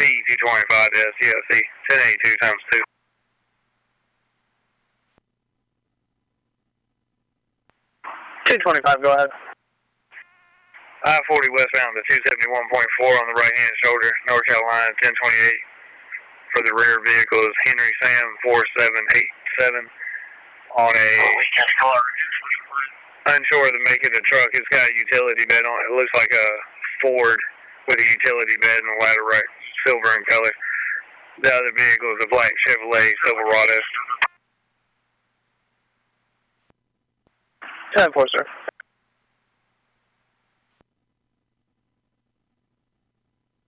P225 to SCFC, 1082 times 2. 225, go ahead. I-40 westbound to 271.4 on the right-hand shoulder, North Carolina, 1028. For the rear vehicle is Henry Sam 4787 on a unsure of the make of the truck. It's got a utility bed on it. It looks like a Ford with a utility bed and a ladder rack, silver in color. The other vehicle is a black Chevrolet Silverado. 10-4, sir.